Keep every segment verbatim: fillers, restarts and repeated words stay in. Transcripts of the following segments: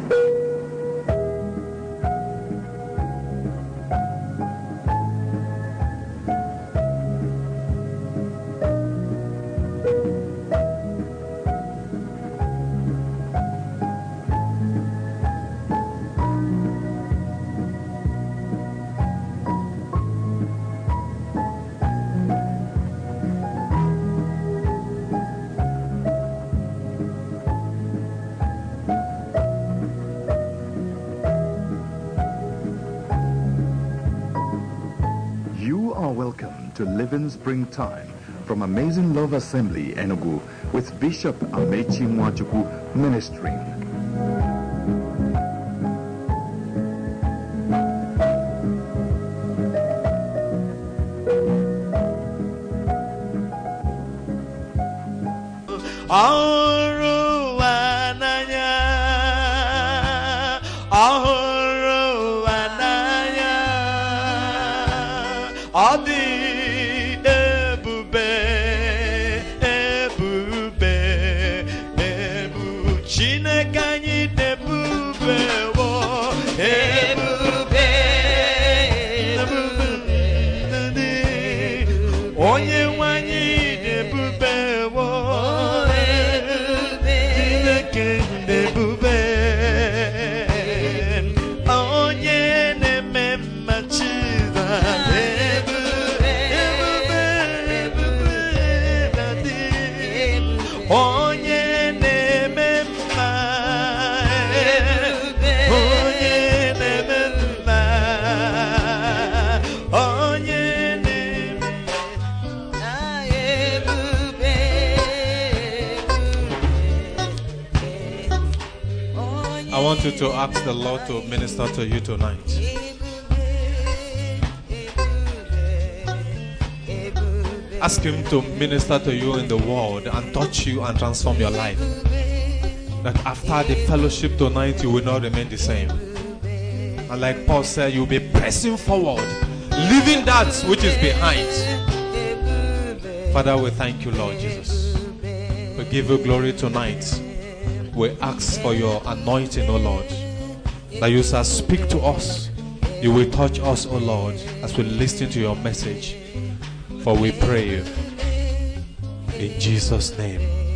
To Living Springtime from Amazing Love Assembly, Enugu, with Bishop Amechi Nwachukwu ministering. I want you to ask the Lord to minister to you tonight. Ask Him to minister to you in the world and touch you and transform your life. That after the fellowship tonight, you will not remain the same. And like Paul said, you'll be pressing forward, leaving that which is behind. Father, we thank you, Lord Jesus. We give you glory tonight. We ask for your anointing, O Lord, that you shall speak to us. You will touch us, O Lord, as we listen to your message. For we pray in Jesus' name.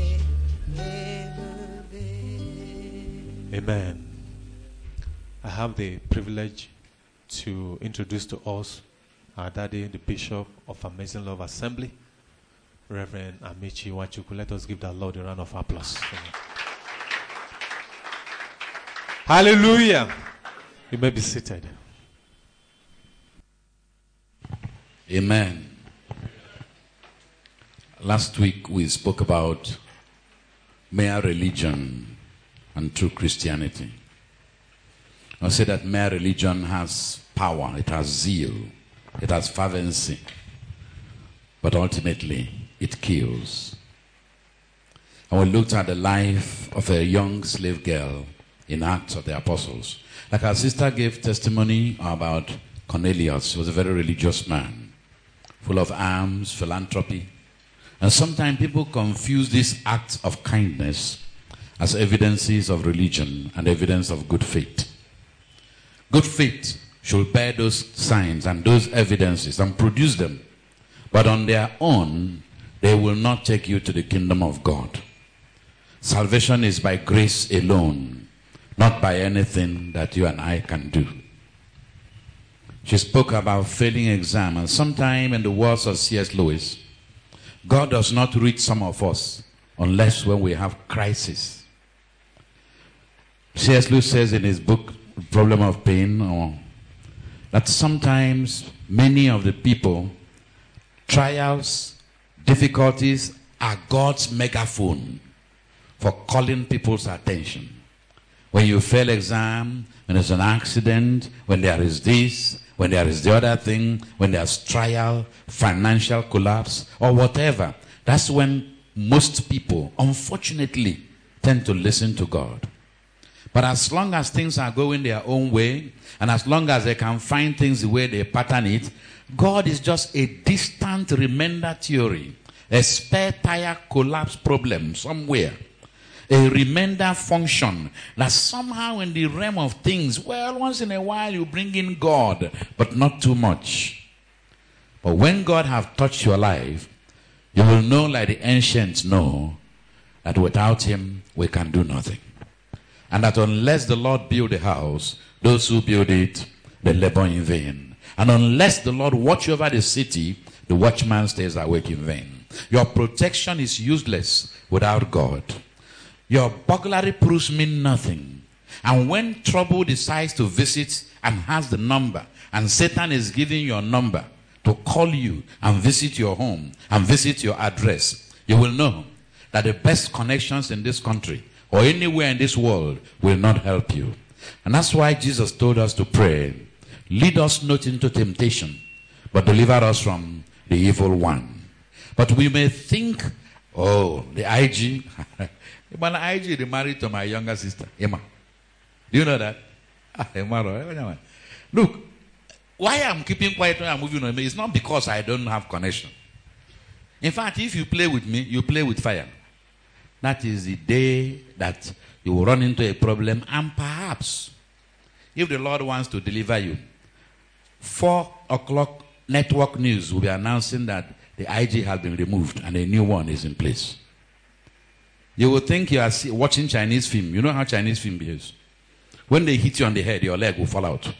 Amen. I have the privilege to introduce to us our daddy, the Bishop of Amazing Love Assembly, Reverend Amechi Nwachukwu. Let us give the Lord a round of applause. Hallelujah. You may be seated. Amen. Last week we spoke about mere religion and true Christianity. I said that mere religion has power, it has zeal, it has fervency, but ultimately it kills. And we looked at the life of a young slave girl in Acts of the Apostles. Like our sister gave testimony about Cornelius. He was a very religious man, full of alms, philanthropy. And sometimes people confuse these acts of kindness as evidences of religion and evidence of good faith. Good faith should bear those signs and those evidences and produce them. But on their own, they will not take you to the kingdom of God. Salvation is by grace alone, not by anything that you and I can do. She spoke about failing exam, and sometime in the words of C S Lewis, God does not reach some of us unless when we have crisis. C S Lewis says in his book, Problem of Pain, or that sometimes many of the people, trials, difficulties are God's megaphone for calling people's attention. When you fail exam, when there's an accident, when there is this, when there is the other thing, when there's trial, financial collapse, or whatever, that's when most people, unfortunately, tend to listen to God. But as long as things are going their own way, and as long as they can find things the way they pattern it, God is just a distant remainder theory, a spare tire collapse problem somewhere. a remainder function that somehow in the realm of things, well, once in a while you bring in God, but not too much. But when God have touched your life, you will know, like the ancients know, that without him we can do nothing. And that unless the Lord build a house, those who build it, they labor in vain. And unless the Lord watch over the city, the watchman stays awake in vain. Your protection is useless without God. Your burglary proofs mean nothing. And when trouble decides to visit and has the number, and Satan is giving your number to call you and visit your home and visit your address, you will know that the best connections in this country or anywhere in this world will not help you. And that's why Jesus told us to pray, lead us not into temptation, but deliver us from the evil one. But we may think, oh, the I G, but the I G is married to my younger sister, Emma. Do you know that? Look, why I'm keeping quiet when I'm moving on me is not because I don't have connection. In fact, if you play with me, you play with fire. That is the day that you will run into a problem, and perhaps, if the Lord wants to deliver you, four o'clock network news will be announcing that the I G has been removed and a new one is in place. You will think you are watching Chinese film. You know how Chinese film behaves. When they hit you on the head, your leg will fall out.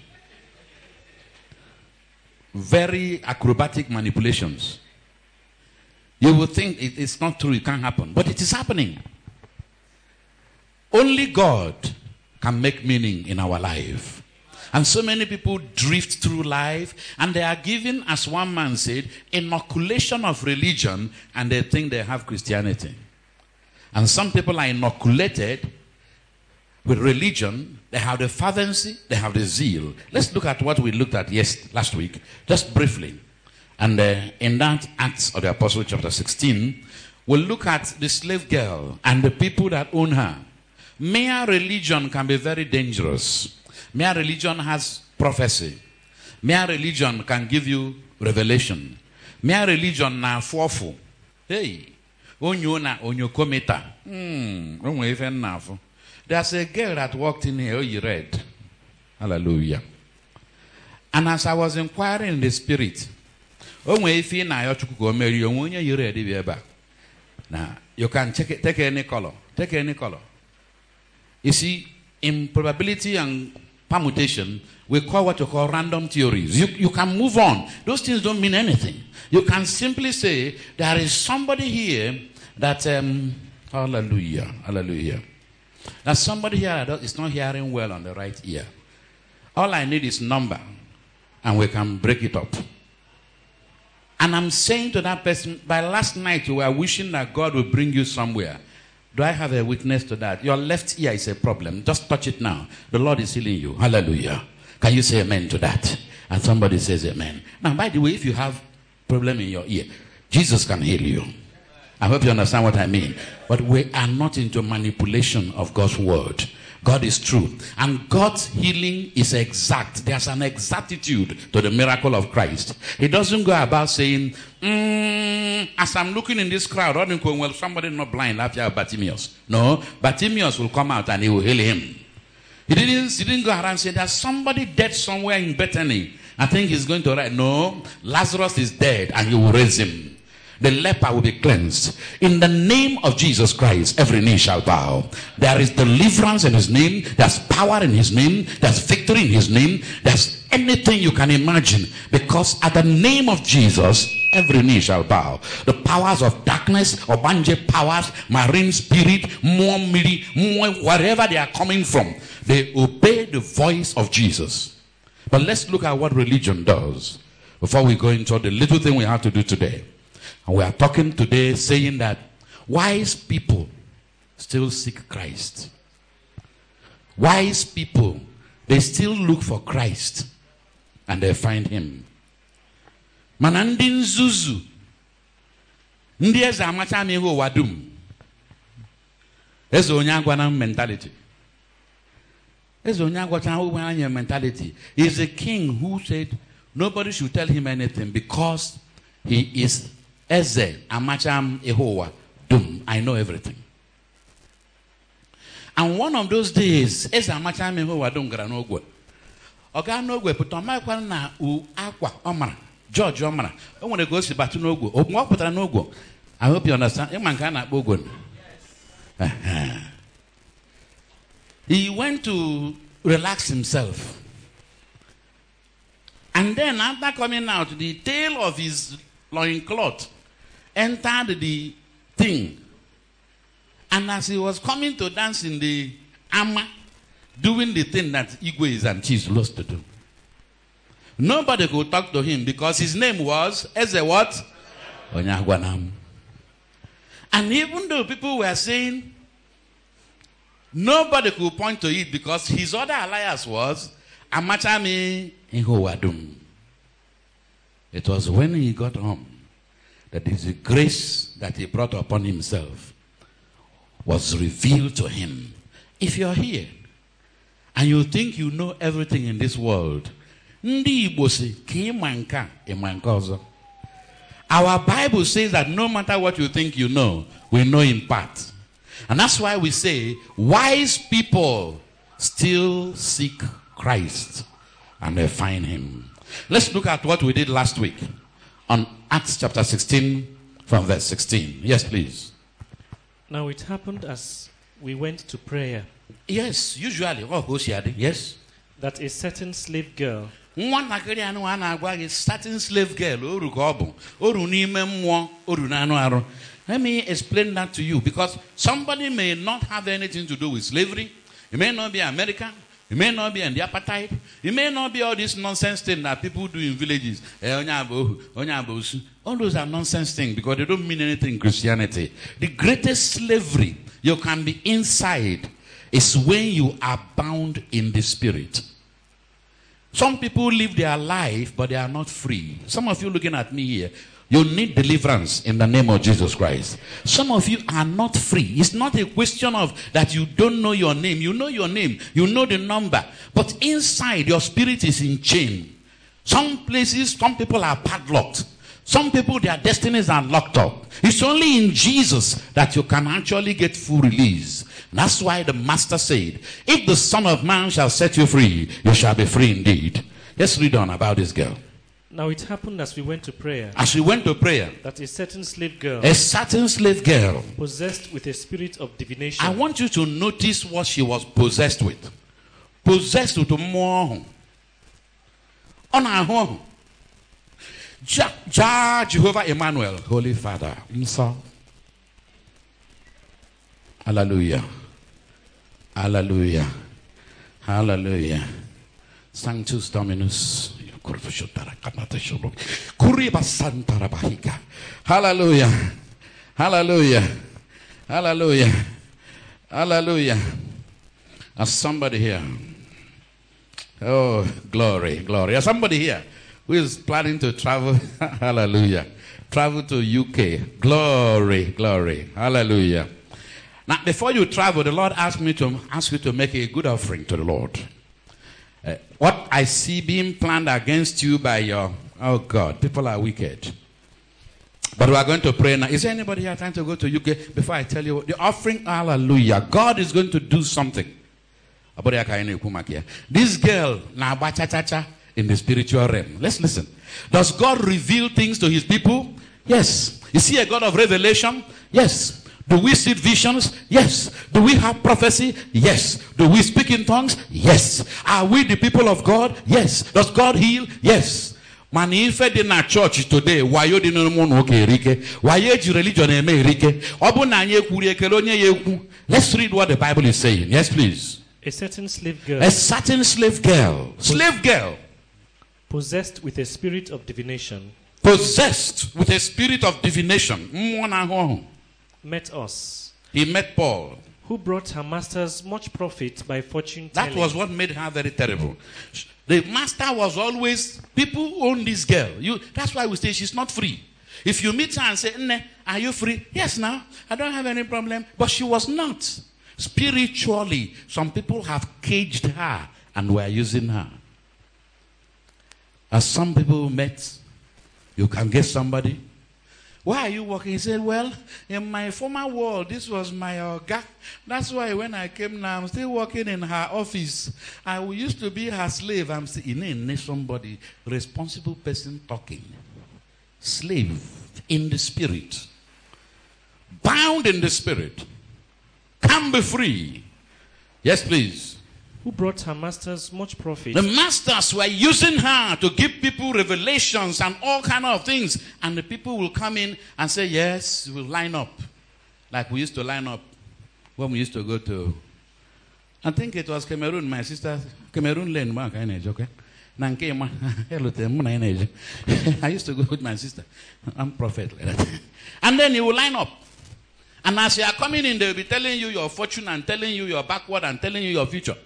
Very acrobatic manipulations. You will think it, it's not true, it can't happen. But it is happening. Only God can make meaning in our life. And so many people drift through life and they are given, as one man said, inoculation of religion, and they think they have Christianity. And some people are inoculated with religion. They have the fervency, they have the zeal. Let's look at what we looked at yes, last week, just briefly. And uh, in that Acts of the Apostle chapter sixteen, we'll look at the slave girl and the people that own her. Mere religion can be very dangerous. Mere religion has prophecy. Mere religion can give you revelation. Mere religion na fofu. Hey, onyo na onyo kometa. Hmm, onwe even nafu. There's a girl that walked in here. Oh, you read. Hallelujah. And as I was inquiring in the spirit, onwe ife na yochuku go meri onye you read be back. Now you can check it, take any color. Take any color. You see, in probability and permutation, we call what you call random theories. You, you can move on. Those things don't mean anything. You can simply say, there is somebody here that, um, hallelujah, hallelujah. There's somebody here that is not hearing well on the right ear. All I need is number, and we can break it up. And I'm saying to that person, by last night you were wishing that God would bring you somewhere. Do I have a witness to that? Your left ear is a problem. Just touch it now. The Lord is healing you. Hallelujah. Can you say amen to that? And somebody says amen. Now, by the way, if you have problem in your ear, Jesus can heal you. I hope you understand what I mean. But we are not into manipulation of God's word. God is true. And God's healing is exact. There's an exactitude to the miracle of Christ. He doesn't go about saying, mm, as I'm looking in this crowd, well, somebody not blind, after Bartimaeus. No, Bartimaeus will come out and he will heal him. He didn't, he didn't go around and say, there's somebody dead somewhere in Bethany. I think he's going to write. No, Lazarus is dead and he will raise him. The leper will be cleansed. In the name of Jesus Christ, every knee shall bow. There is deliverance in his name. There's power in his name. There's victory in his name. There's anything you can imagine. Because at the name of Jesus, every knee shall bow. The powers of darkness, Obanje powers, marine spirit, more mili, more wherever they are coming from, they obey the voice of Jesus. But let's look at what religion does before we go into the little thing we have to do today. And we are talking today saying that wise people still seek Christ. Wise people, they still look for Christ and they find him. Manandin Zuzu. Ndiye za amacha miho wadum. Ezo onyagwana mentality. Ezo onyagwana mentality. He's a king who said nobody should tell him anything because he is Eze, Amacham, Ehowa, Dum. I know everything. And one of those days, as a match, I'm in who I don't get no good. Okay, no good, but on my one now, who aqua, Omar, George Omar. I want to go to Batu no go. Open up with a no go. I hope you understand. A man cannot go good. He went to relax himself. And then, after coming out, the tail of his loincloth entered the thing. And as he was coming to dance in the ama, doing the thing that Igwe and Chiefs lost to do, nobody could talk to him because his name was Eze what? Onyagwanam. And even though people were saying nobody could point to it because his other alias was Amachami Inhowadum. It was when he got home that the grace that he brought upon himself was revealed to him. If you're here and you think you know everything in this world, our Bible says that no matter what you think you know, we know in part. And that's why we say wise people still seek Christ and they find him. Let's look at what we did last week on Acts chapter sixteen from verse sixteen. Yes, please. Now it happened as we went to prayer. Yes, usually. Oh, yes. That a certain slave girl. One a certain slave girl. Let me explain that to you because somebody may not have anything to do with slavery. It may not be American. It may not be in the appetite. It may not be all this nonsense thing that people do in villages. All those are nonsense things because they don't mean anything in Christianity. The greatest slavery you can be inside is when you are bound in the spirit. Some people live their life, but they are not free. Some of you looking at me here, you need deliverance in the name of Jesus Christ. Some of you are not free. It's not a question of that you don't know your name. You know your name. You know the number. But inside, your spirit is in chain. Some places, some people are padlocked. Some people, their destinies are locked up. It's only in Jesus that you can actually get full release. And that's why the Master said, if the Son of Man shall set you free, you shall be free indeed. Let's read on about this girl. Now it happened as we went to prayer. As we went to prayer. That a certain slave girl. A certain slave girl. Possessed with a spirit of divination. I want you to notice what she was possessed with. Possessed with more. On her home. Ja Jehovah Emmanuel. Holy Father. Hallelujah. Hallelujah. Hallelujah. Sanctus Dominus. Hallelujah. Hallelujah. Hallelujah. Hallelujah. There's somebody here. Oh, glory, glory. There's somebody here who is planning to travel. Hallelujah. Travel to U K. Glory, glory. Hallelujah. Now, before you travel, the Lord asked me to ask you to make a good offering to the Lord. Uh, what I see being planned against you by your, oh God, people are wicked. But we are going to pray now. Is there anybody here trying to go to U K? Before I tell you, the offering, hallelujah. God is going to do something. This girl, in the spiritual realm. Let's listen. Does God reveal things to his people? Yes. Is he a God of revelation? Yes. Do we see visions? Yes. Do we have prophecy? Yes. Do we speak in tongues? Yes. Are we the people of God? Yes. Does God heal? Yes. Man, if I did not church today, why you didn't know okay, why you religion America? Let's read what the Bible is saying. Yes, please. A certain slave girl. A certain slave girl. Slave girl. Possessed with a spirit of divination. Possessed with a spirit of divination. Met us. He met Paul. Who brought her masters much profit by fortune telling. That was what made her very terrible. The master was always, people own this girl. You, that's why we say she's not free. If you meet her and say, Nne, are you free? Yes, now. I don't have any problem. But she was not. Spiritually, some people have caged her and were using her. As some people met, you can get somebody Why are you working? He said, well, in my former world, this was my oga. That's why when I came now, I'm still working in her office. I used to be her slave. I'm still in somebody, responsible person talking. Slave in the spirit. Bound in the spirit. Can be free. Yes, please. Who brought her masters much profit. The masters were using her to give people revelations and all kind of things. And the people will come in and say, yes, we'll line up. Like we used to line up when we used to go to, I think it was Cameroon, my sister, Cameroon Lane, okay? I used to go with my sister. I'm prophet like that. And then you will line up. And as you are coming in, they will be telling you your fortune and telling you your backward and telling you your future.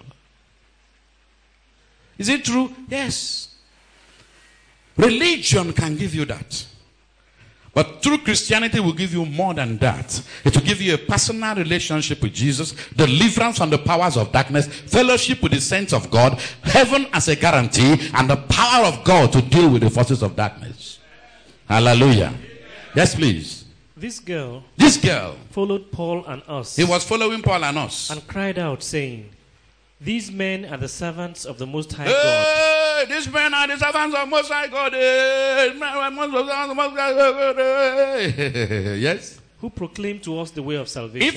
Is it true? Yes. Religion can give you that. But true Christianity will give you more than that. It will give you a personal relationship with Jesus, deliverance from the powers of darkness, fellowship with the saints of God, heaven as a guarantee, and the power of God to deal with the forces of darkness. Hallelujah. Yes, please. This girl, this girl followed Paul and us. He was following Paul and us. And cried out, saying, these men are the servants of the Most High hey, God. These men are the servants of Most High God. Yes. Who proclaim to us the way of salvation.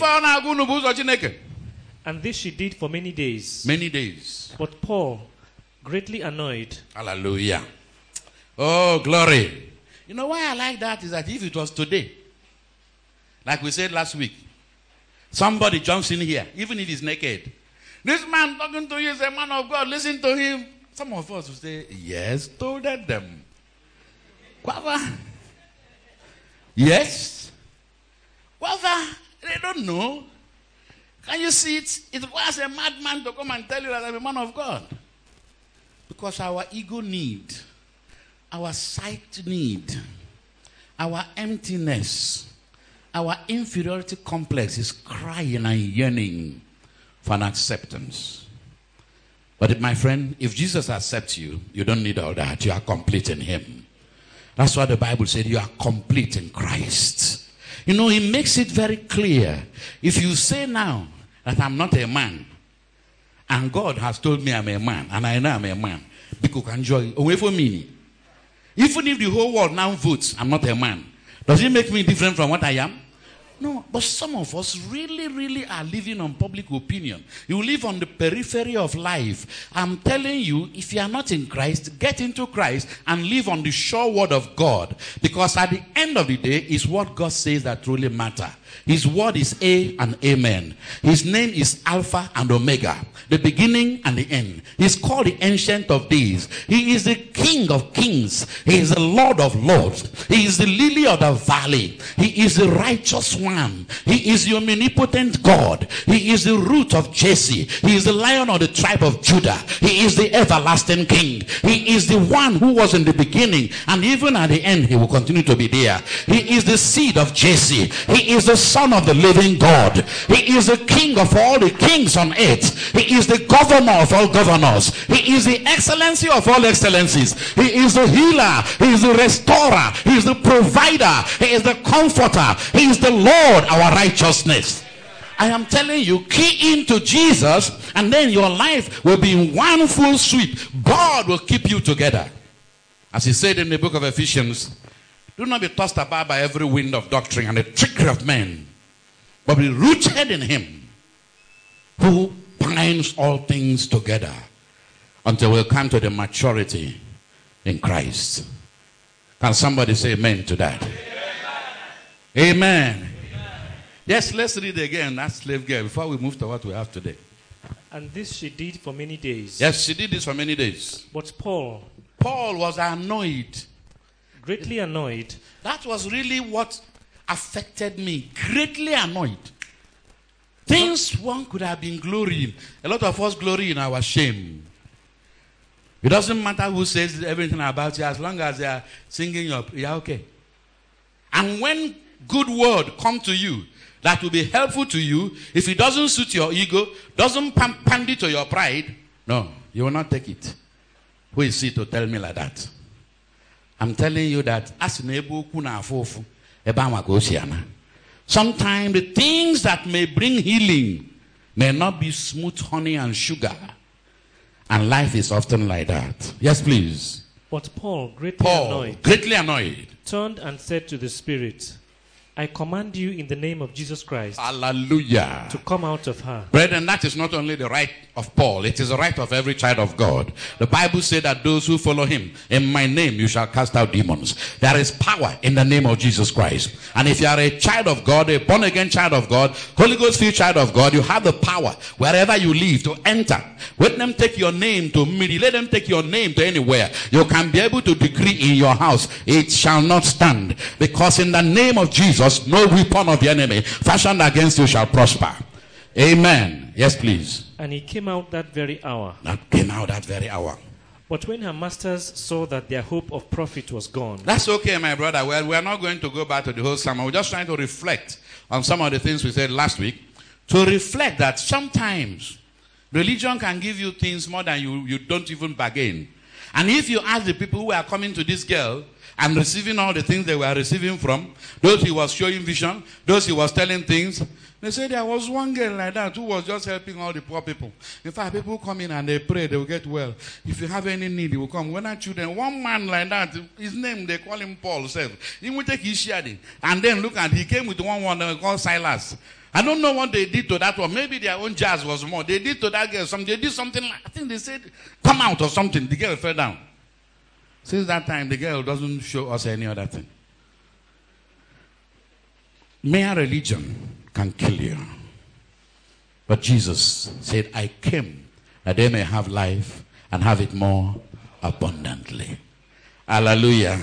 And this she did for many days. Many days. But Paul, greatly annoyed. Hallelujah. Oh, glory. You know why I like that is that if it was today, like we said last week, somebody jumps in here, even if he's naked. This man talking to you is a man of God. Listen to him. Some of us will say, yes, told them. Yes. They don't know. Can you see it? It requires a madman to come and tell you that I'm a man of God. Because our ego need, our sight need, our emptiness, our inferiority complex is crying and yearning for an acceptance. But my friend, if Jesus accepts you, you don't need all that. You are complete in him. That's why the Bible said you are complete in Christ. You know, he makes it very clear. If you say now that I'm not a man, and God has told me I'm a man, and I know I'm a man, because can enjoy away from me. Even if the whole world now votes I'm not a man, does it make me different from what I am? No, but some of us really, really are living on public opinion. You live on the periphery of life. I'm telling you, if you are not in Christ, get into Christ and live on the sure word of God. Because at the end of the day, is what God says that truly matter. His word is A and Amen. His name is Alpha and Omega, the beginning and the end. He's called the Ancient of Days. He is the King of Kings. He is the Lord of Lords. He is the Lily of the Valley. He is the righteous one. He is the omnipotent God. He is the root of Jesse. He is the Lion of the tribe of Judah. He is the everlasting King. He is the one who was in the beginning, and even at the end he will continue to be there. He is the seed of Jesse. He is the Son of the living God. He is the King of all the kings on earth. He is the governor of all governors. He is the excellency of all excellencies. He is the healer. He is the restorer. He is the provider. He is the comforter. He is the Lord, our righteousness. I am telling you, key into Jesus, and then your life will be in one full sweep. God will keep you together. As he said in the book of Ephesians, do not be tossed about by every wind of doctrine and the trickery of men, but be rooted in him who binds all things together until we come to the maturity in Christ. Can somebody say amen to that? Amen. Amen. Yes, let's read again that slave girl before we move to what we have today. And this she did for many days. Yes, she did this for many days. But Paul, Paul was annoyed. Greatly annoyed. That was really what affected me. Greatly annoyed. Things one could have been glorying. A lot of us glory in our shame. It doesn't matter who says everything about you, as long as they are singing your, yeah, okay. And when good word come to you that will be helpful to you, if it doesn't suit your ego, doesn't pander to your pride, no, you will not take it. Who is he to tell me like that? I'm telling you that as Sometimes the things that may bring healing may not be smooth honey and sugar. And life is often like that. Yes, please. But Paul, greatly Paul, annoyed, greatly annoyed, turned and said to the Spirit, I command you in the name of Jesus Christ hallelujah, to come out of her. Brethren, that is not only the right of Paul, it is the right of every child of God. The Bible said that those who follow him, in my name you shall cast out demons. There is power in the name of Jesus Christ. And if you are a child of God, a born again child of God, Holy Ghost filled child of God, you have the power wherever you live to enter. Let them take your name to Midi. Let them take your name to anywhere. You can be able to decree in your house, it shall not stand. Because in the name of Jesus, no weapon of the enemy fashioned against you shall prosper. Amen. Yes, please. And he came out that very hour. That came out that very hour. But when her masters saw that their hope of profit was gone. That's okay, my brother. Well, we're not going to go back to the whole sermon. We're just trying to reflect on some of the things we said last week. To reflect that sometimes religion can give you things more than you, you don't even bargain. And if you ask the people who are coming to this girl and receiving all the things they were receiving from, those he was showing vision, those he was telling things, they say there was one girl like that who was just helping all the poor people. In fact, people come in and they pray, they will get well. If you have any need, he will come. When I children, one man like that, his name, they call him Paul, said, he will take his sharing. And then look at, he came with one one they call Silas. I don't know what they did to that one. Maybe their own jazz was more. They did to that girl something. They did something like, I think they said, come out or something. The girl fell down. Since that time, the girl doesn't show us any other thing. Mere religion can kill you. But Jesus said, I came that they may have life and have it more abundantly. Hallelujah.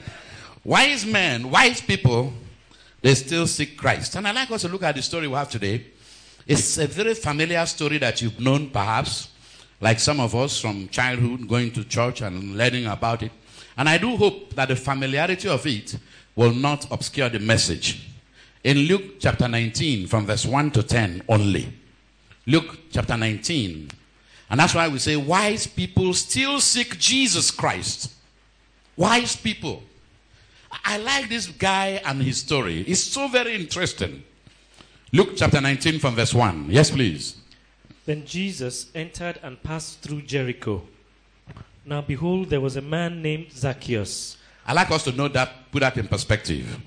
Wise men, wise people, they still seek Christ. And I like us to look at the story we have today. It's a very familiar story that you've known perhaps, like some of us from childhood going to church and learning about it. And I do hope that the familiarity of it will not obscure the message. In Luke chapter nineteen, from verse one to ten only. Luke chapter nineteen. And that's why we say wise people still seek Jesus Christ. Wise people. I like this guy and his story. It's so very interesting. Luke chapter nineteen from verse one. Yes, please. Then Jesus entered and passed through Jericho. Now behold, there was a man named Zacchaeus. I like us to know that, put that in perspective.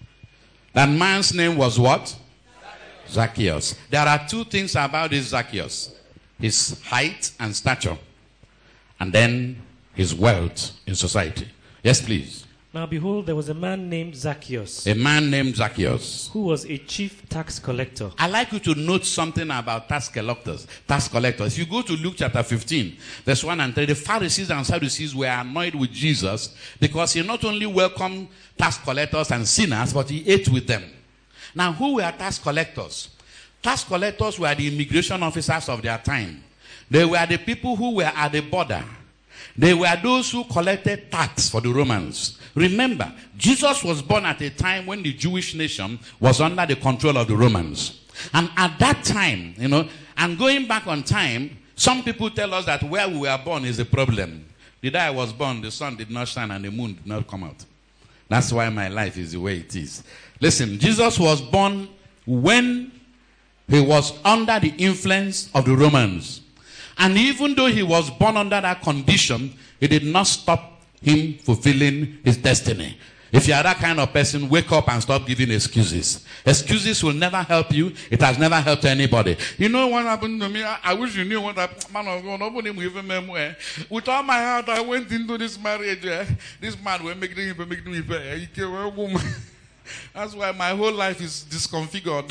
That man's name was what? Zacchaeus. There are two things about this Zacchaeus. His height and stature. And then his wealth in society. Yes, please. Now behold, there was a man named Zacchaeus. A man named Zacchaeus. Who was a chief tax collector. I'd like you to note something about tax collectors. Tax collectors. If you go to Luke chapter fifteen, verse one and three, the Pharisees and Sadducees were annoyed with Jesus because he not only welcomed tax collectors and sinners, but he ate with them. Now, who were tax collectors? Tax collectors were the immigration officers of their time. They were the people who were at the border. They were those who collected tax for the Romans. Remember, Jesus was born at a time when the Jewish nation was under the control of the Romans. And at that time, you know, and going back on time, some people tell us that where we were born is a problem. The day I was born, the sun did not shine and the moon did not come out. That's why my life is the way it is. Listen, Jesus was born when he was under the influence of the Romans. And even though he was born under that condition, it did not stop him fulfilling his destiny. If you are that kind of person, wake up and stop giving excuses. Excuses will never help you. It has never helped anybody. You know what happened to me? I, I wish you knew what happened. Man of God, nobody will even remember. With all my heart, I went into this marriage. Eh? This man will make me make me pay. He came a woman. That's why my whole life is disconfigured.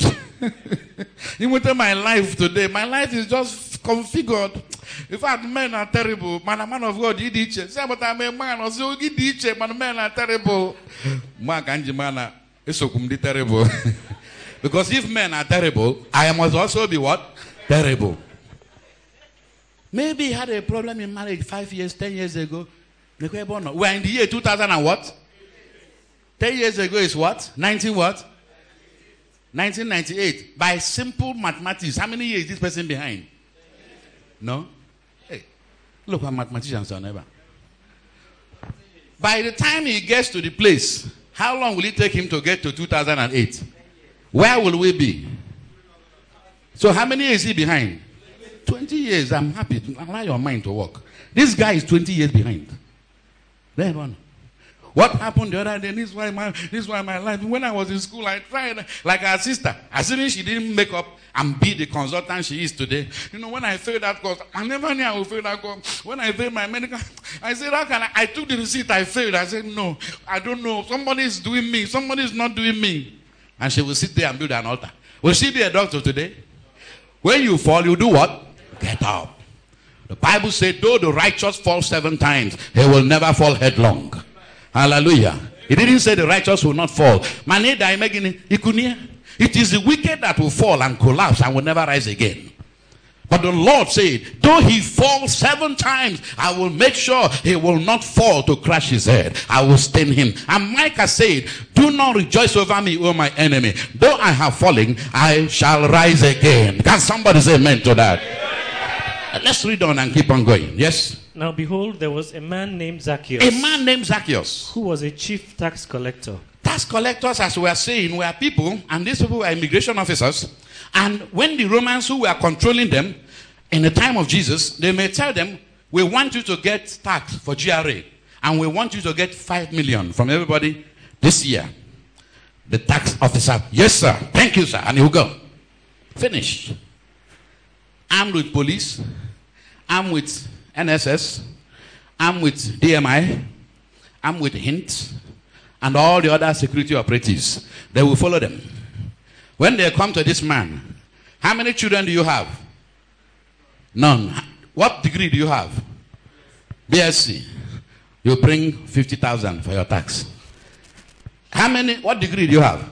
Even my life today, my life is just configured. In fact, men are terrible. Man, a man of God, he did it. Say, but I'm a man. I say, he did it. Man, men are terrible. Man, can't man, it's so terrible. Because if men are terrible, I must also be what? Terrible. Maybe he had a problem in marriage five years, ten years ago. We're in the year two thousand and what? Ten years ago is what? Nineteen what? Nineteen ninety-eight. By simple mathematics, how many years is this person behind? No? Hey, look what mathematicians are never. By the time he gets to the place, How long will it take him to get to two thousand eight? Where will we be? So how many years is he behind? twenty years. I'm happy. Allow your mind to work. This guy is twenty years behind. Then one. What happened the other day? This is why my this is why my life. When I was in school, I tried like her sister. Assuming she didn't make up and be the consultant she is today. You know, when I failed that course, I never knew I would fail that course. When I failed my medical, I said, how can I? I took the receipt, I failed. I said, no, I don't know. Somebody is doing me. Somebody is not doing me. And she will sit there and build an altar. Will she be a doctor today? When you fall, you do what? Get up. The Bible said, though the righteous fall seven times, he will never fall headlong. Hallelujah. It didn't say the righteous will not fall. It is the wicked that will fall and collapse and will never rise again. But the Lord said, though he falls seven times, I will make sure he will not fall to crash his head. I will stain him. And Micah said, do not rejoice over me, O my enemy. Though I have fallen, I shall rise again. Can somebody say amen to that? Yeah. Let's read on and keep on going. Yes? Now behold, there was a man named Zacchaeus. A man named Zacchaeus. Who was a chief tax collector. Tax collectors, as we are saying, were people, and these people were immigration officers. And when the Romans who were controlling them in the time of Jesus, they may tell them, we want you to get tax for G R A. And we want you to get five million from everybody this year. The tax officer, yes sir, thank you sir. And he will go. Finished. Armed with police, armed with N S S, armed with D M I, armed with Hint, and all the other security operatives. They will follow them. When they come to this man, how many children do you have? None. What degree do you have? B S c. You bring fifty thousand for your tax. How many, what degree do you have?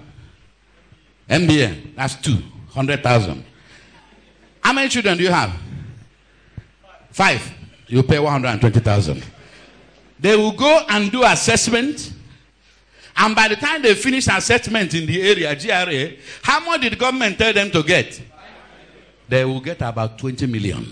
M B A. That's two. one hundred thousand. How many children do you have? Five. You pay one hundred twenty thousand. They will go and do assessment. And by the time they finish assessment in the area, G R A, how much did the government tell them to get? They will get about twenty million.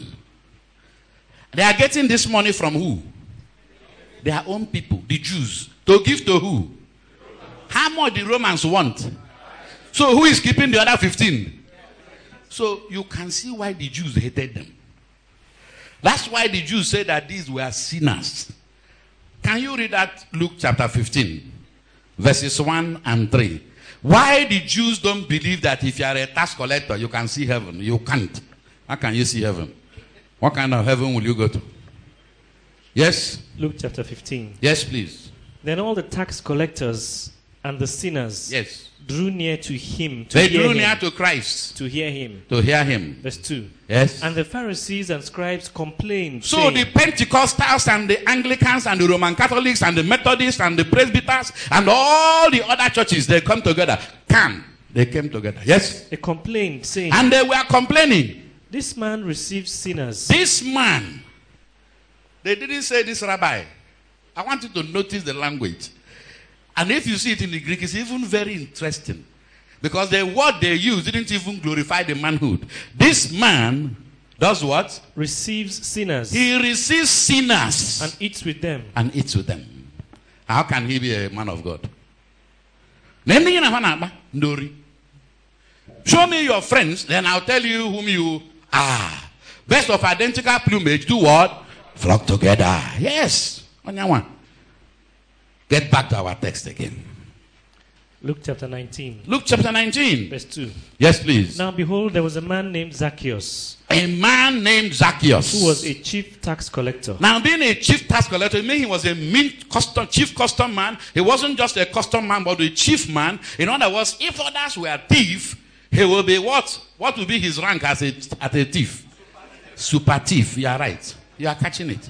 They are getting this money from who? Their own people, the Jews. To give to who? How much the Romans want? So who is keeping the other fifteen? So you can see why the Jews hated them. That's why the Jews said that these were sinners. Can you read that Luke chapter fifteen? Verses one and three. Why the Jews don't believe that if you are a tax collector, you can see heaven? You can't. How can you see heaven? What kind of heaven will you go to? Yes? Luke chapter fifteen. Yes, please. Then all the tax collectors and the sinners Yes. drew near to him to They hear drew him. near to Christ To hear him. to hear him. Verse two. Yes. And the Pharisees and scribes complained, So saying, the Pentecostals and the Anglicans and the Roman Catholics and the Methodists and the Presbyters and all the other churches, they come together. Come. They came together. Yes. they complained, saying, And they were complaining. this man receives sinners. This man. They didn't say this rabbi. I want you to notice the language. And if you see it in the Greek, it's even very interesting. Because the word they used didn't even glorify the manhood. This man does what? Receives sinners. He receives sinners. And eats with them. And eats with them. How can he be a man of God? Show me your friends, then I'll tell you whom you are. Best of identical plumage, do what? Flock together. Yes. Get back to our text again. Luke chapter nineteen. Luke chapter nineteen. Verse two. Yes, please. Now behold, there was a man named Zacchaeus, A man named Zacchaeus. who was a chief tax collector. Now, being a chief tax collector, it means he was a mint custom, chief custom man. He wasn't just a custom man, but a chief man. In other words, if others were thief, he will be what? What will be his rank as a, as a thief? Super thief. You are right. You are catching it.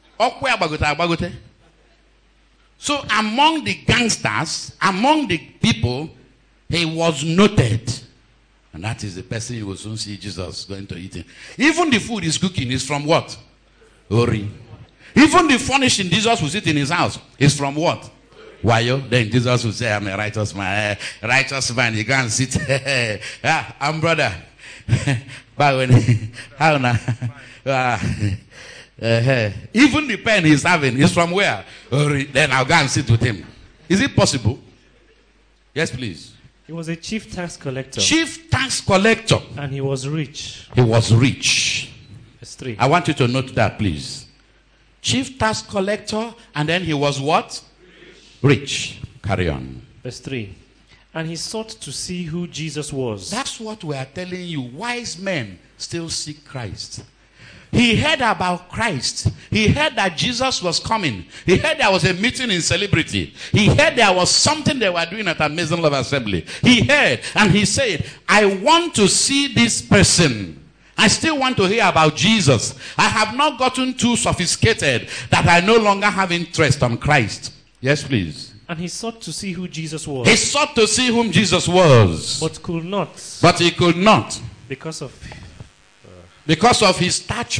So among the gangsters, among the people, he was noted. And that is the person you will soon see Jesus going to eat. Even the food he's cooking is from what? Ori. Even the furnishing Jesus will sit in his house is from what? Wayo. Then Jesus will say, I'm a righteous man. Uh, righteous man. You can't sit. Yeah, I'm brother. How now? Uh, even the pen he's having is from where? Ori. Then I'll go and sit with him. Is it possible? Yes, please. He was a chief tax collector. Chief tax collector. And he was rich. He was rich. Verse three. I want you to note that, please. Chief tax collector, and then he was what? Rich. Rich. Carry on. Verse three. And he sought to see who Jesus was. That's what we are telling you. Wise men still seek Christ. He heard about Christ. He heard that Jesus was coming. He heard there was a meeting in Celebrity. He heard there was something they were doing at Amazing Love Assembly. He heard and he said, I want to see this person. I still want to hear about Jesus. I have not gotten too sophisticated that I no longer have interest on Christ. Yes, please. And he sought to see who Jesus was. He sought to see whom Jesus was. But could not. But he could not. Because of... Because of his stature.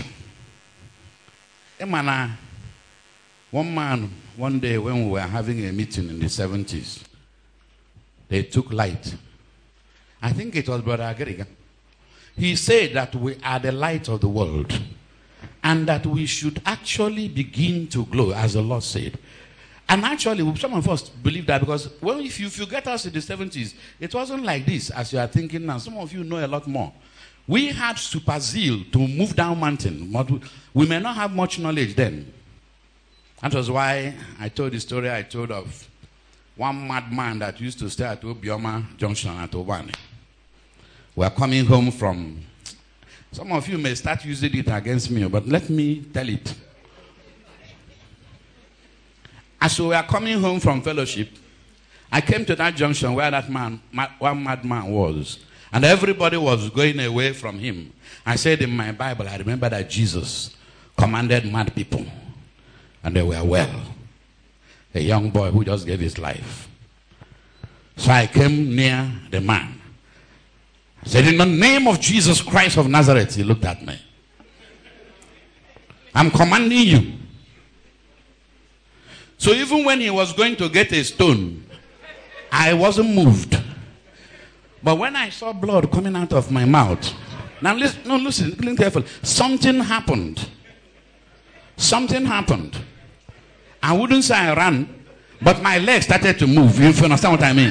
One man, one day when we were having a meeting in the seventies, they took light. I think it was Brother Agariga. He said that we are the light of the world and that we should actually begin to glow, as the Lord said. And actually, some of us believe that because well, if you, if you get us in the seventies, it wasn't like this as you are thinking now. Some of you know a lot more. We had super zeal to move down mountain, but we, we may not have much knowledge then. That was why I told the story I told of one madman that used to stay at Obioma Junction at Obani. We are coming home from, some of you may start using it against me, but let me tell it. As we were coming home from fellowship, I came to that junction where that man, mad, one madman was. And everybody was going away from him. I said in my Bible, I remember that Jesus commanded mad people. And they were well. A young boy who just gave his life. So I came near the man. I said, in the name of Jesus Christ of Nazareth. He looked at me. I'm commanding you. So even when he was going to get a stone, I wasn't moved. But when I saw blood coming out of my mouth, now listen, no, listen, listen careful. Something happened. Something happened. I wouldn't say I ran, but my legs started to move. If you understand what I mean.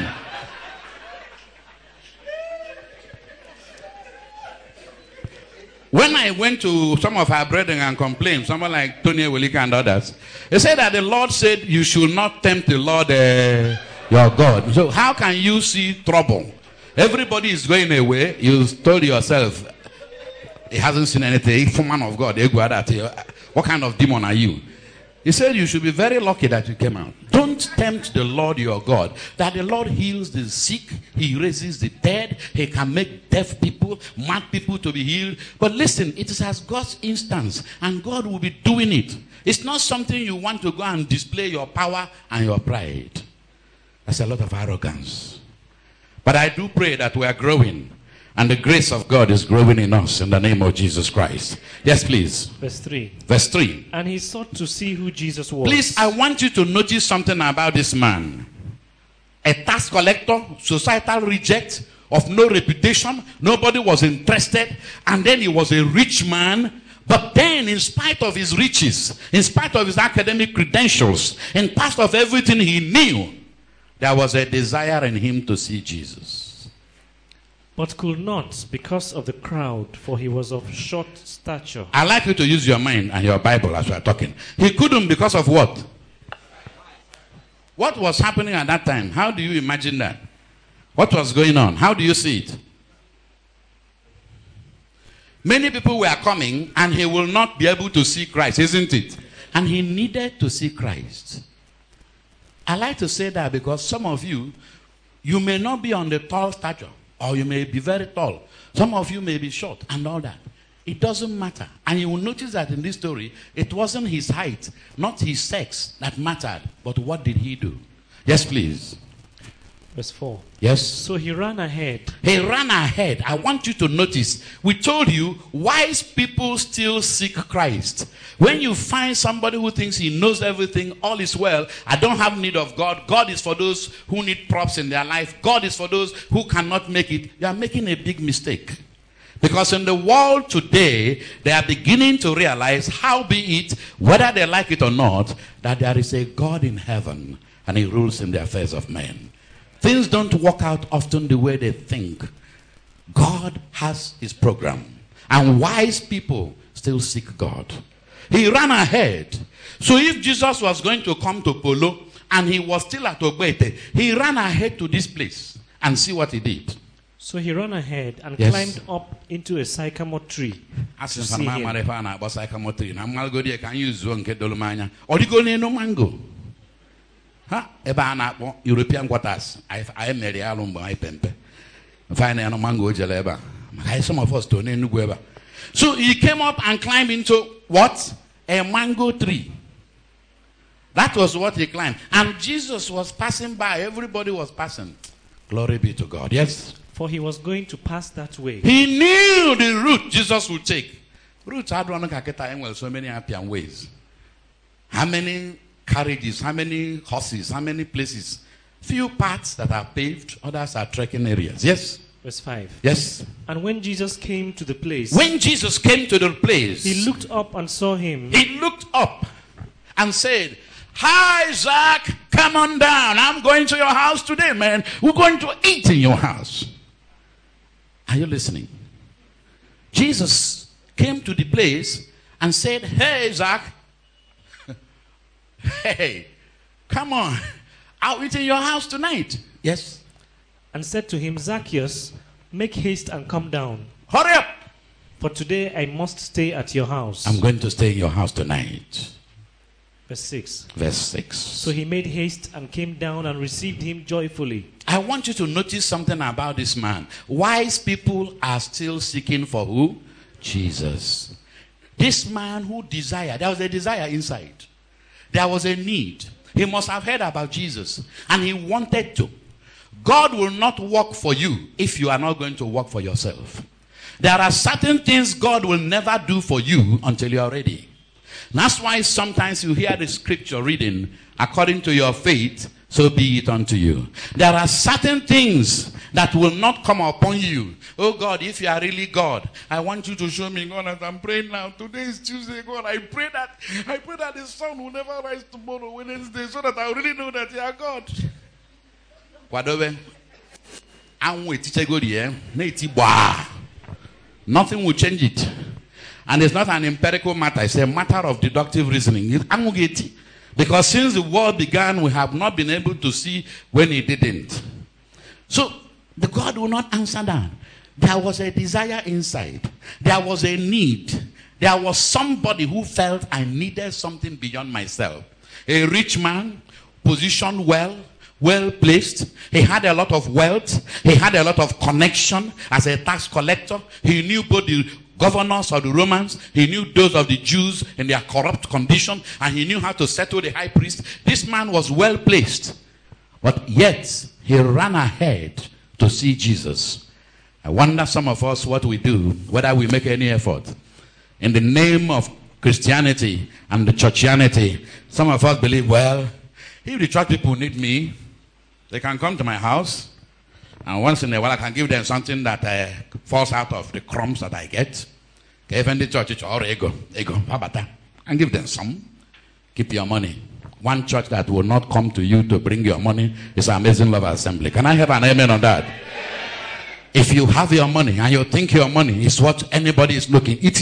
When I went to some of our brethren and complained, someone like Tony Ewelika and others, they said that the Lord said you should not tempt the Lord uh, your God. So how can you see trouble? Everybody is going away. You told yourself, he hasn't seen anything. For man of God, what kind of demon are you? He said you should be very lucky that you came out. Don't tempt the Lord your God. That the Lord heals the sick. He raises the dead. He can make deaf people, mad people to be healed. But listen, it is as God's instance. And God will be doing it. It's not something you want to go and display your power and your pride. That's a lot of arrogance. But I do pray that we are growing. And the grace of God is growing in us in the name of Jesus Christ. Yes, please. Verse three. Verse three. And he sought to see who Jesus was. Please, I want you to notice something about this man. A tax collector, societal reject, of no reputation. Nobody was interested. And then he was a rich man. But then, in spite of his riches, in spite of his academic credentials, in spite of everything he knew, there was a desire in him to see Jesus. But could not because of the crowd, for he was of short stature. I'd like you to use your mind and your Bible as we are talking. He couldn't because of what? What was happening at that time? How do you imagine that? What was going on? How do you see it? Many people were coming and he will not be able to see Christ, isn't it? And he needed to see Christ. I like to say that because some of you, you may not be on the tall stature, or you may be very tall. Some of you may be short and all that. It doesn't matter. And you will notice that in this story, it wasn't his height, not his sex that mattered, but what did he do? Yes, please. Verse four. Yes. So he ran ahead. He ran ahead. I want you to notice. We told you, wise people still seek Christ. When you find somebody who thinks he knows everything, all is well, I don't have need of God. God is for those who need props in their life. God is for those who cannot make it. You are making a big mistake. Because in the world today, they are beginning to realize, how be it, whether they like it or not, that there is a God in heaven and he rules in the affairs of men. Things don't work out often the way they think. God has his program. And wise people still seek God. He ran ahead. So if Jesus was going to come to Polo and he was still at Ogbete, he ran ahead to this place and see what he did. So he ran ahead and Yes. climbed up into a sycamore tree. As to in see him. sycamore tree, na mmalgo die can use one ke dolomanya. Origo ne no mango. Ha, eba na akpo European waters. I I mere alum ba pempe. Find no mango jele eba. Maka some of us to ne nugu eba. So he came up and climbed into what? A mango tree. That was what he climbed. And Jesus was passing by. Everybody was passing. Glory be to God. Yes. For he was going to pass that way. He knew the route Jesus would take. Routes had run well, so many happy and ways. How many carriages, how many horses, how many places? Few paths that are paved, others are trekking areas. Yes? Verse five. Yes. And when Jesus came to the place, When Jesus came to the place, he looked up and saw him. he looked up and said, "Hi, Zach, come on down. I'm going to your house today, man. We're going to eat in your house." Are you listening? Jesus came to the place and said, "Hey, Zach, hey, come on. I'll eat in your house tonight." Yes. And said to him, Zacchaeus, make haste and come down. Hurry up. For today I must stay at your house. I'm going to stay in your house tonight. Verse six. Verse six. So he made haste and came down and received him joyfully. I want you to notice something about this man. Wise people are still seeking for who? Jesus. This man who desired, there was a desire inside. There was a need. He must have heard about Jesus. And he wanted to. God will not work for you if you are not going to work for yourself. There are certain things God will never do for you until you are ready. That's why sometimes you hear the scripture reading, according to your faith, so be it unto you. There are certain things that will not come upon you. Oh God, if you are really God, I want you to show me, God, as I'm praying now. Today is Tuesday, God. I pray that I pray that the sun will never rise tomorrow, Wednesday, so that I really know that you are God. Nothing will change it. And it's not an empirical matter, it's a matter of deductive reasoning. Because since the world began, we have not been able to see when it didn't. So, the God will not answer that. There was a desire inside. There was a need. There was somebody who felt I needed something beyond myself. A rich man, positioned well, well placed. He had a lot of wealth. He had a lot of connection as a tax collector. He knew both the governors of the Romans. He knew those of the Jews in their corrupt condition. And he knew how to settle the high priest. This man was well placed. But yet, he ran ahead to see Jesus. I wonder some of us what we do, whether we make any effort. In the name of Christianity and the churchianity, some of us believe, well, if the church people need me, they can come to my house. And once in a while, I can give them something that uh, falls out of the crumbs that I get. Even the church, or ego, ego, and give them some. Keep your money. One church that will not come to you to bring your money is Amazing Love Assembly. Can I have an amen on that? If you have your money and you think your money is what anybody is looking, if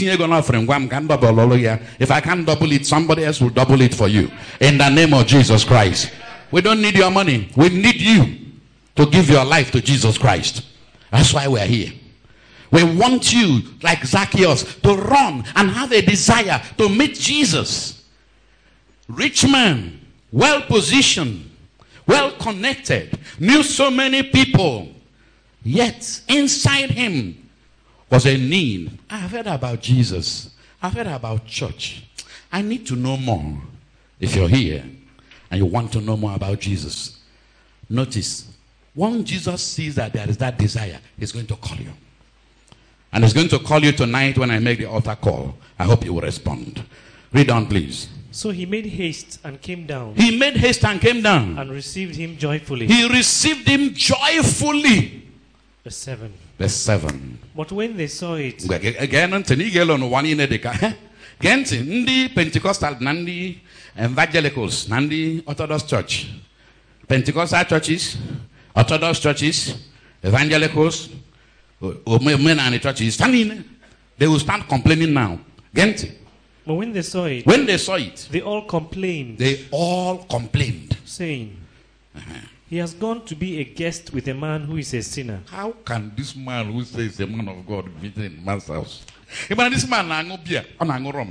I can't double it, somebody else will double it for you. In the name of Jesus Christ. We don't need your money. We need you to give your life to Jesus Christ. That's why we're here. We want you, like Zacchaeus, to run and have a desire to meet Jesus. Rich man, well positioned, well connected, knew so many people. Yet, inside him was a need. I've heard about Jesus. I've heard about church. I need to know more. If you're here and you want to know more about Jesus, notice, when Jesus sees that there is that desire, he's going to call you. And he's going to call you tonight when I make the altar call. I hope you will respond. Read on, please. So he made haste and came down. He made haste and came down. And received him joyfully. He received him joyfully. Verse seven. Verse seven. But when they saw it, Genti, ndị Pentecostal na ndị evangelicals na ndị Orthodox Church. Pentecostal churches, Orthodox churches, evangelicals, men and the churches, they will start complaining now. Gente. But when they saw it, when they saw it, they all complained. They all complained, saying, uh-huh. He has gone to be a guest with a man who is a sinner. How can this man who says a man of God visit in man's house? Even this man nango beer, on nango rum,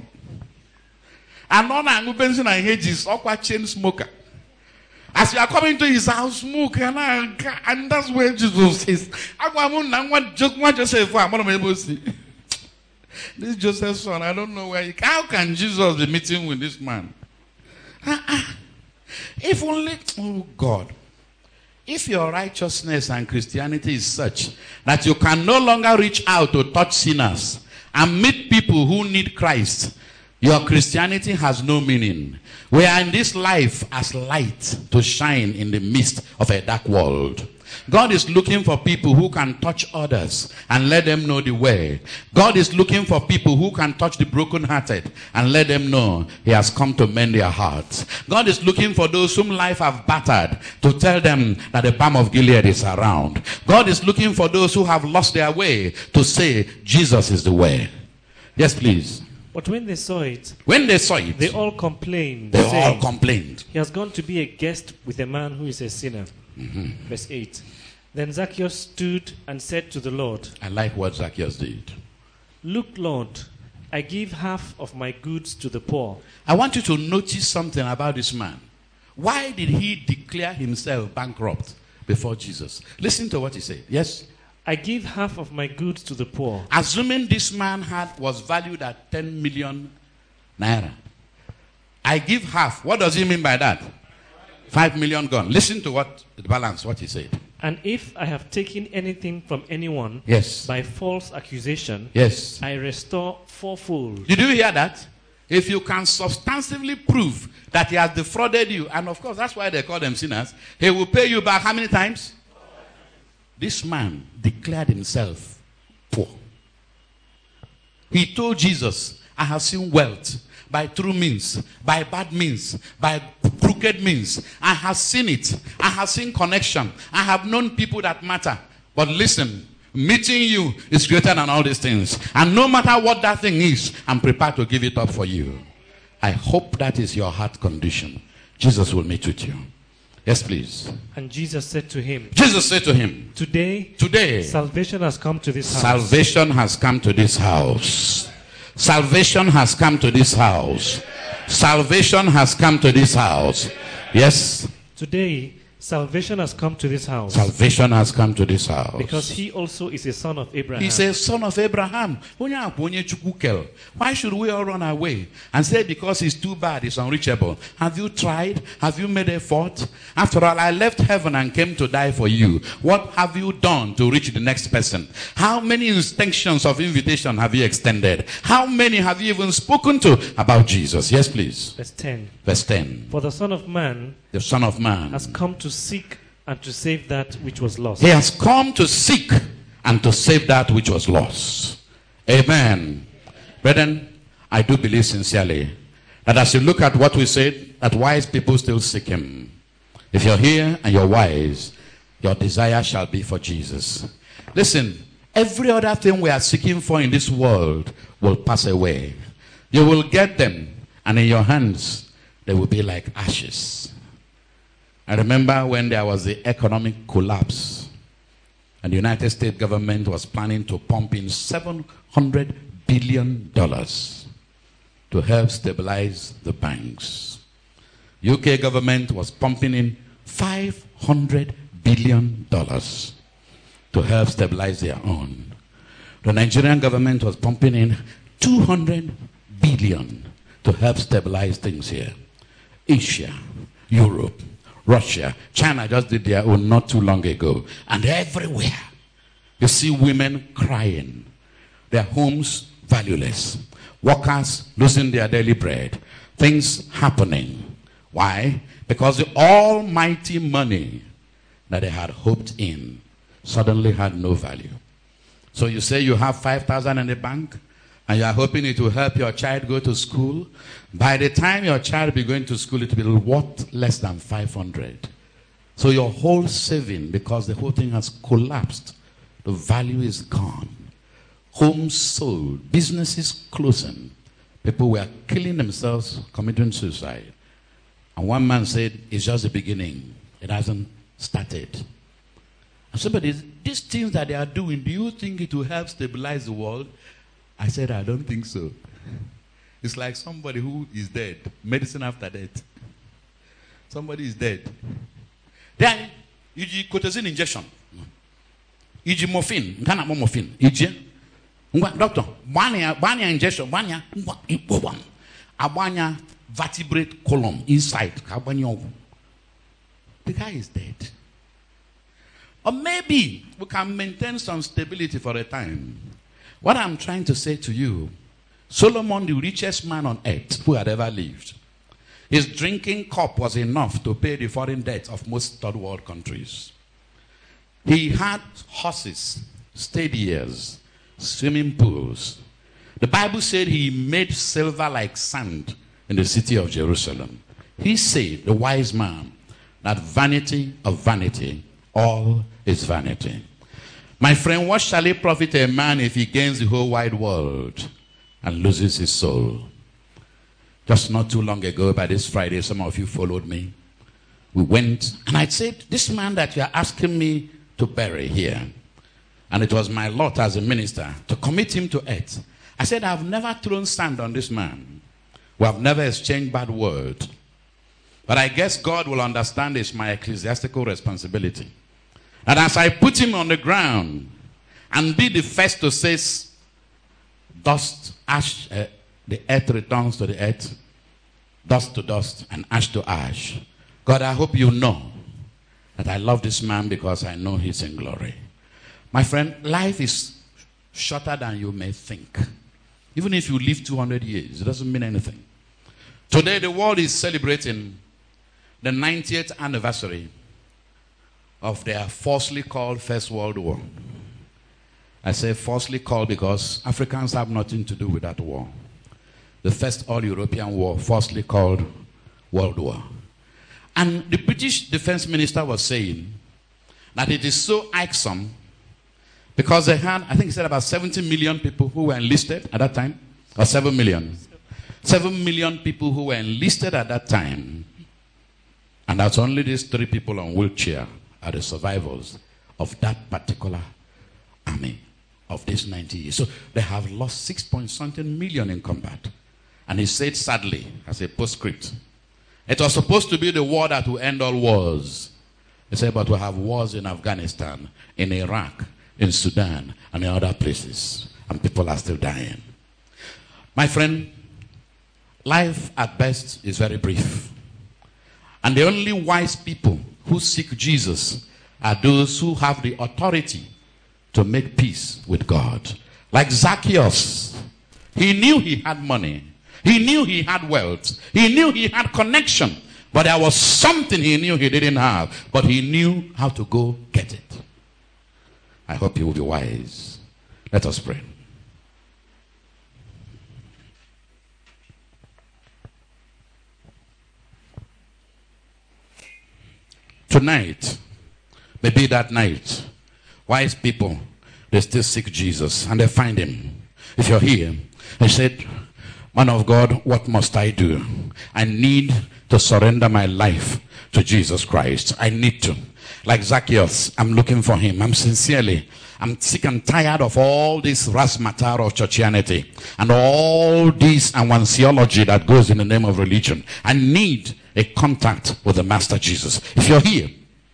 and on nango benzine and hedges, or quite chain smoker. As you are coming to his house, smoke, and, and that's where Jesus says, I want just want to say for I'm able to see. This is Joseph's son. I don't know where he, how can Jesus be meeting with this man? Uh-uh. If only, oh God, if your righteousness and Christianity is such that you can no longer reach out to touch sinners and meet people who need Christ, your Christianity has no meaning. We are in this life as light to shine in the midst of a dark world. God is looking for people who can touch others and let them know the way. God is looking for people who can touch the brokenhearted and let them know he has come to mend their hearts. God is looking for those whom life have battered to tell them that the balm of Gilead is around. God is looking for those who have lost their way to say Jesus is the way. Yes, please. But when they saw it, when they saw it, they all complained. They saying, all complained. He has gone to be a guest with a man who is a sinner. Mm-hmm. Verse eight. Then Zacchaeus stood and said to the Lord, I like what Zacchaeus did. Look, Lord, I give half of my goods to the poor. I want you to notice something about this man. Why did he declare himself bankrupt before Jesus? Listen to what he said. Yes? I give half of my goods to the poor. Assuming this man had was valued at ten million naira. I give half. What does he mean by that? Five million gone. Listen to what the balance, what he said. And if I have taken anything from anyone, yes, by false accusation, yes, I restore fourfold. Did you hear that? If you can substantively prove that he has defrauded you, and of course that's why they call them sinners, he will pay you back how many times? This man declared himself poor. He told Jesus, I have seen wealth by true means, by bad means, by crooked means. I have seen it. I have seen connection. I have known people that matter. But listen, meeting you is greater than all these things. And no matter what that thing is, I'm prepared to give it up for you. I hope that is your heart condition. Jesus will meet with you. Yes, please. And Jesus said to him, Jesus said to him, Today, Today, salvation has come to this house. Salvation has come to this house. Salvation has come to this house. Salvation has come to this house. Yes. Today, salvation has come to this house. Salvation has come to this house. Because he also is a son of Abraham. He's a son of Abraham. Why should we all run away and say because he's too bad, he's unreachable? Have you tried? Have you made effort? After all, I left heaven and came to die for you. What have you done to reach the next person? How many extensions of invitation have you extended? How many have you even spoken to about Jesus? Yes, please. Verse ten. Verse ten. For the Son of Man, the Son of Man has come to seek and to save that which was lost. He has come to seek and to save that which was lost. Amen. Brethren, I do believe sincerely that as you look at what we said, that wise people still seek him. If you're here and you're wise, your desire shall be for Jesus. Listen, every other thing we are seeking for in this world will pass away. You will get them, and in your hands, they will be like ashes. I remember when there was the economic collapse and the United States government was planning to pump in seven hundred billion dollars to help stabilize the banks. U K government was pumping in five hundred billion dollars to help stabilize their own. The Nigerian government was pumping in two hundred billion dollars to help stabilize things here. Asia, Europe, Russia, China just did their own not too long ago. And everywhere, you see women crying. Their homes valueless. Workers losing their daily bread. Things happening. Why? Because the almighty money that they had hoped in suddenly had no value. So you say you have five thousand in the bank, and you are hoping it will help your child go to school. By the time your child be going to school, it will be worth less than five hundred. So your whole saving, because the whole thing has collapsed, the value is gone. Homes sold, businesses closing. People were killing themselves, committing suicide. And one man said, it's just the beginning. It hasn't started. And somebody said, these things that they are doing, do you think it will help stabilize the world? I said, I don't think so. It's like somebody who is dead. Medicine after death. Somebody is dead. Then, you give cortisone injection. You give morphine. You can't have morphine. You give, doctor, banya injection, banya, abanya vertebrate column inside. The guy is dead. Or maybe we can maintain some stability for a time. What I'm trying to say to you, Solomon, the richest man on earth who had ever lived, his drinking cup was enough to pay the foreign debt of most third world countries. He had horses, stadiums, swimming pools. The Bible said he made silver like sand in the city of Jerusalem. He said, the wise man, that vanity of vanity, all is vanity. My friend, what shall it profit a man if he gains the whole wide world and loses his soul? Just not too long ago, by this Friday, some of you followed me. We went, and I said, this man that you are asking me to bury here, and it was my lot as a minister to commit him to earth. I said, I've never thrown sand on this man. We have never exchanged bad word. But I guess God will understand it's my ecclesiastical responsibility. And as I put him on the ground and be the first to say, dust, ash, uh, the earth returns to the earth, dust to dust, and ash to ash. God, I hope you know that I love this man because I know he's in glory. My friend, life is shorter than you may think. Even if you live two hundred years, it doesn't mean anything. Today, the world is celebrating the ninetieth anniversary of their falsely called First World War. I say falsely called because Africans have nothing to do with that war. The first all-European war, falsely called World War. And the British defense minister was saying that it is so irksome because they had, I think he said about seventy million people who were enlisted at that time, or seven million. seven million people who were enlisted at that time. And that's only these three people on wheelchair are the survivors of that particular army of these ninety years. So they have lost six point something million in combat. And he said sadly, as a postscript, it was supposed to be the war that will end all wars. He said, but we have wars in Afghanistan, in Iraq, in Sudan, and in other places. And people are still dying. My friend, life at best is very brief. And the only wise people who seek Jesus are those who have the authority to make peace with God. Like Zacchaeus, he knew he had money. He knew he had wealth. He knew he had connection. But there was something he knew he didn't have. But he knew how to go get it. I hope you will be wise. Let us pray. Tonight, maybe that night, wise people, they still seek Jesus and they find him. If you're here, they said, man of God, what must I do? I need to surrender my life to Jesus Christ. I need to. Like Zacchaeus, I'm looking for him. I'm sincerely, I'm sick and tired of all this razzmatazz of churchianity and all this awansiology that goes in the name of religion. I need a contact with the Master Jesus. If you're here,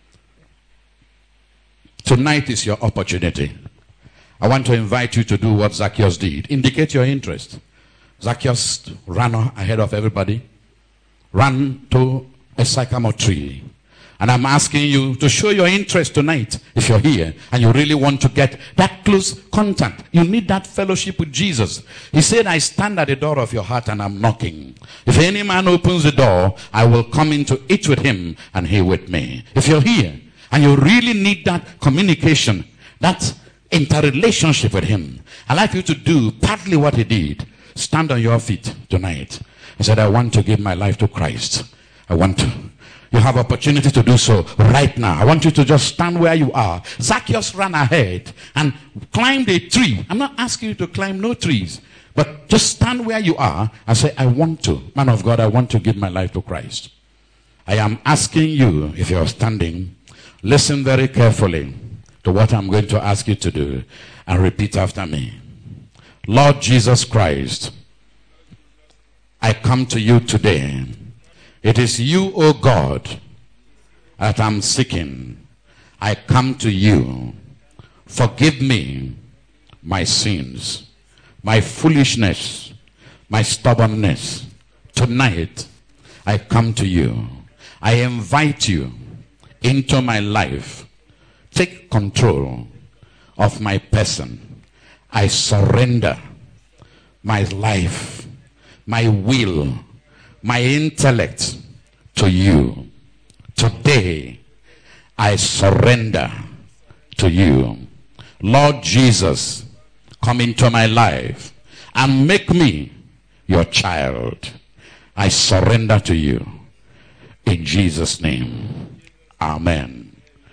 tonight is your opportunity. I want to invite you to do what Zacchaeus did. Indicate your interest. Zacchaeus ran ahead of everybody, ran to a sycamore tree. And I'm asking you to show your interest tonight if you're here and you really want to get that close contact. You need that fellowship with Jesus. He said, I stand at the door of your heart and I'm knocking. If any man opens the door, I will come in to eat with him and he with me. If you're here and you really need that communication, that interrelationship with him, I'd like you to do partly what he did. Stand on your feet tonight. He said, I want to give my life to Christ. I want to. You have opportunity to do so right now. I want you to just stand where you are. Zacchaeus ran ahead and climbed a tree. I'm not asking you to climb no trees, but just stand where you are and say, I want to. Man of God, I want to give my life to Christ. I am asking you, if you're standing, listen very carefully to what I'm going to ask you to do and repeat after me. Lord Jesus Christ, I come to you today. It is you, O God, that I'm seeking. I come to you. Forgive me my sins, my foolishness, my stubbornness. Tonight, I come to you. I invite you into my life. Take control of my person. I surrender my life, my will, my intellect to you. Today, I surrender to you. Lord Jesus, come into my life and make me your child. I surrender to you. In Jesus' name, amen.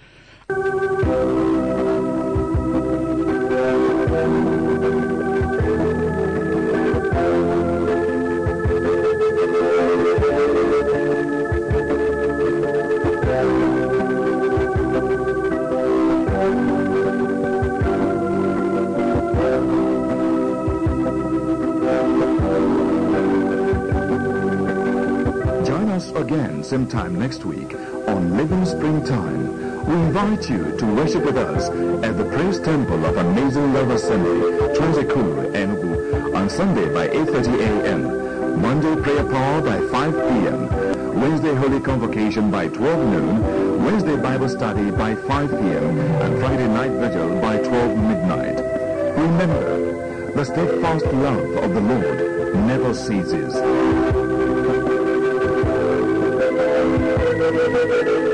Again sometime next week on Living Springtime. We invite you to worship with us at the Praise Temple of Amazing Love Assembly, Transecool, Enugu, on Sunday by eight thirty a.m., Monday prayer power by five p.m., Wednesday Holy Convocation by twelve noon, Wednesday Bible study by five p.m., and Friday night vigil by twelve midnight. Remember, the steadfast love of the Lord never ceases. Thank you.